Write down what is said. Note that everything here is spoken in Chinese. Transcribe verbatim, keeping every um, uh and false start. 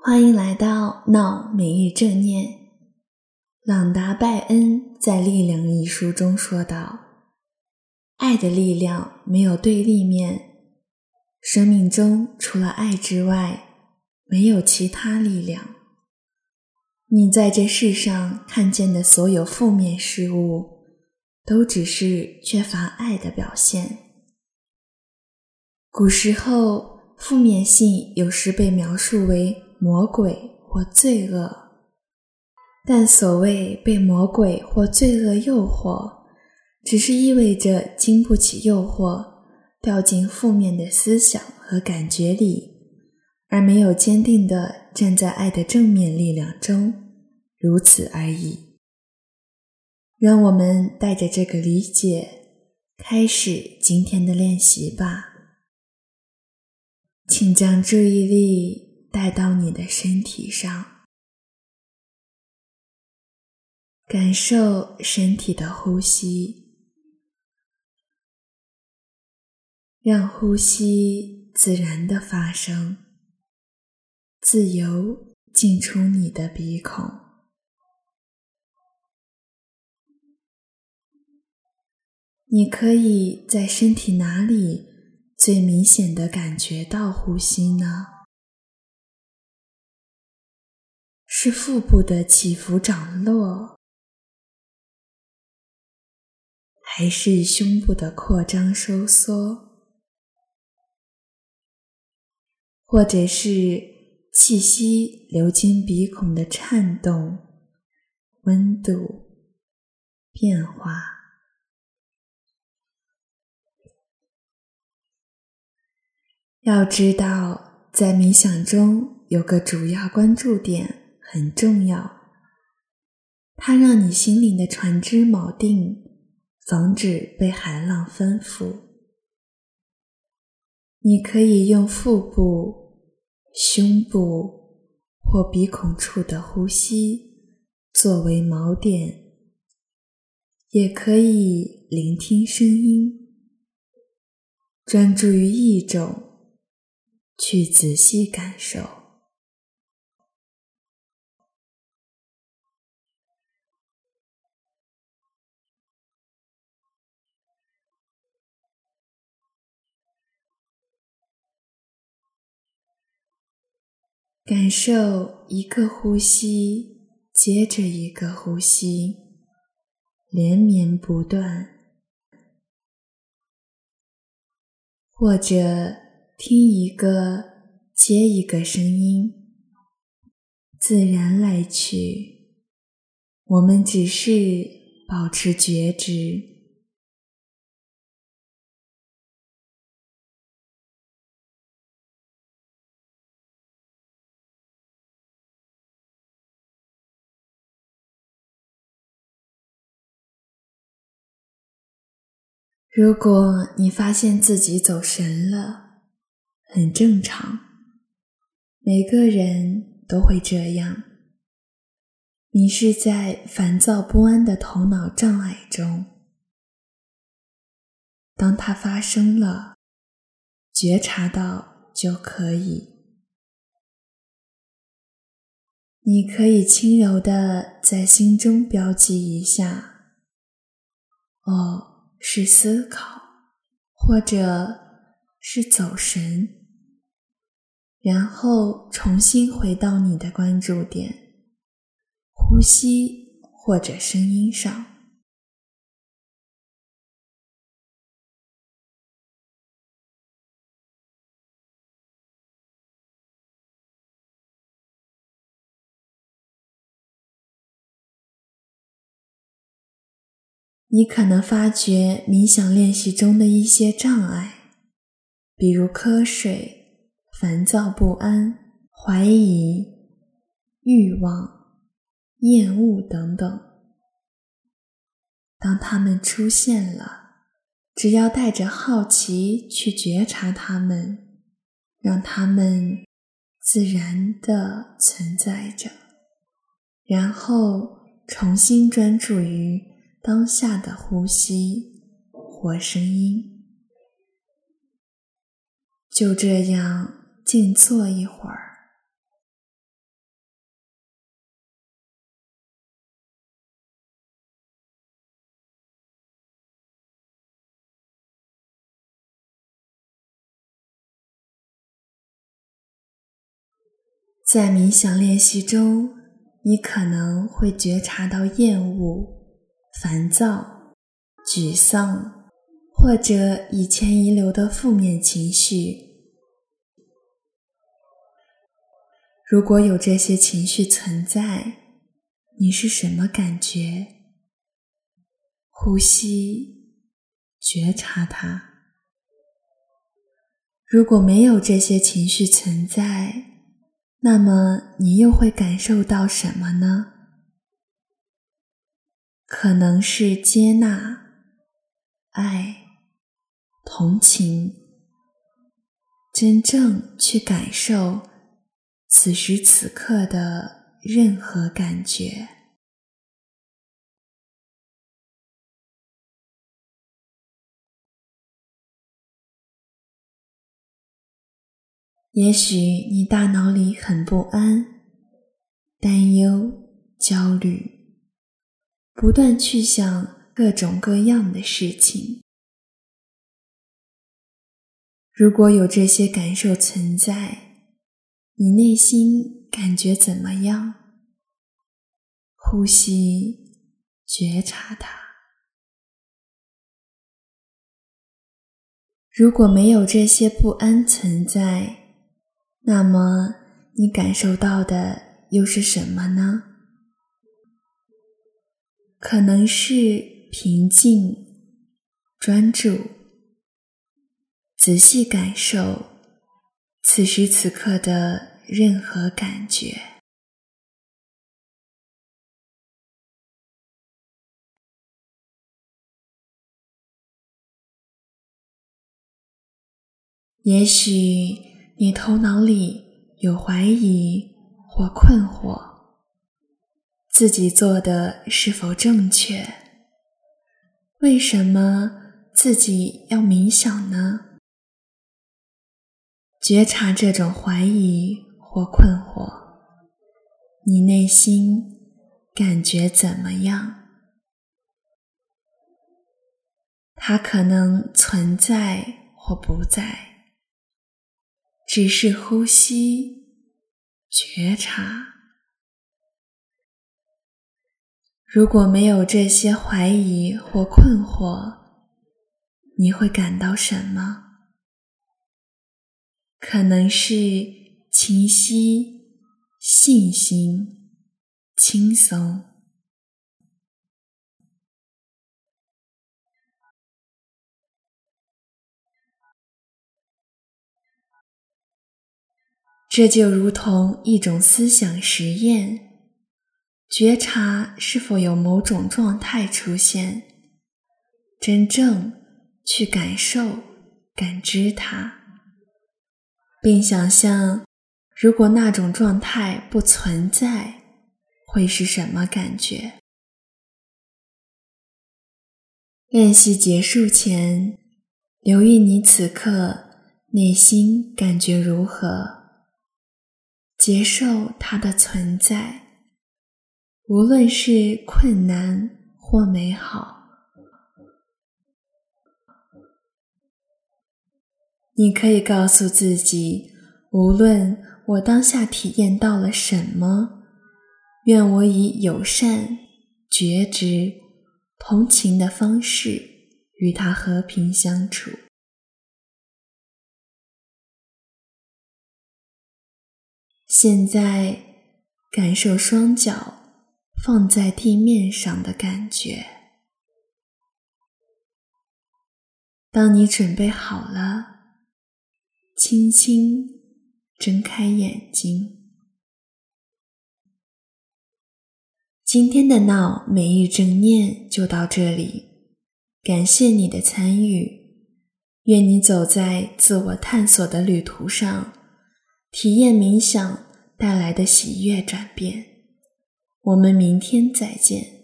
欢迎来到闹每日正念。朗达·拜恩在《力量》一书中说道，爱的力量没有对立面，生命中除了爱之外，没有其他力量。你在这世上看见的所有负面事物，都只是缺乏爱的表现。古时候，负面性有时被描述为魔鬼或罪恶，但所谓被魔鬼或罪恶诱惑，只是意味着经不起诱惑，掉进负面的思想和感觉里，而没有坚定地站在爱的正面力量中，如此而已。让我们带着这个理解，开始今天的练习吧。请将注意力带到你的身体上，感受身体的呼吸，让呼吸自然地发生，自由进出你的鼻孔。你可以在身体哪里最明显地感觉到呼吸呢？是腹部的起伏涨落，还是胸部的扩张收缩，或者是气息流经鼻孔的颤动、温度、变化？要知道，在冥想中有个主要关注点很重要，它让你心灵的船只锚定，防止被海浪翻覆。你可以用腹部、胸部或鼻孔处的呼吸作为锚点，也可以聆听声音，专注于一种，去仔细感受。感受一个呼吸接着一个呼吸，连绵不断，或者听一个接一个声音，自然来去，我们只是保持觉知。如果你发现自己走神了，很正常，每个人都会这样。你是在烦躁不安的头脑障碍中。当它发生了，觉察到就可以。你可以轻柔地在心中标记一下，哦，是思考，或者是走神，然后重新回到你的关注点，呼吸或者声音上。你可能发觉冥想练习中的一些障碍，比如瞌睡、烦躁不安、怀疑、欲望、厌恶等等。当它们出现了，只要带着好奇去觉察它们，让它们自然地存在着，然后重新专注于当下的呼吸或声音。就这样静坐一会儿， 在冥想练习中，你可能会觉察到厌恶、烦躁、沮丧，或者以前遗留的负面情绪。如果有这些情绪存在，你是什么感觉？呼吸，觉察它。如果没有这些情绪存在，那么你又会感受到什么呢？可能是接纳、爱、同情，真正去感受此时此刻的任何感觉。也许你大脑里很不安、担忧、焦虑，不断去想各种各样的事情。如果有这些感受存在，你内心感觉怎么样？呼吸，觉察它。如果没有这些不安存在，那么你感受到的又是什么呢？可能是平静、专注，仔细感受此时此刻的任何感觉。也许你头脑里有怀疑或困惑，自己做的是否正确？为什么自己要冥想呢？觉察这种怀疑或困惑，你内心感觉怎么样？它可能存在或不在，只是呼吸，觉察。如果没有这些怀疑或困惑，你会感到什么？可能是清晰、信心、轻松。这就如同一种思想实验，觉察是否有某种状态出现，真正去感受、感知它，并想象如果那种状态不存在，会是什么感觉。练习结束前，留意你此刻内心感觉如何，接受它的存在，无论是困难或美好。你可以告诉自己，无论我当下体验到了什么，愿我以友善、觉知、同情的方式与它和平相处。现在感受双脚放在地面上的感觉。当你准备好了，轻轻睁开眼睛。今天的闹每日正念就到这里，感谢你的参与，愿你走在自我探索的旅途上，体验冥想带来的喜悦转变。我们明天再见。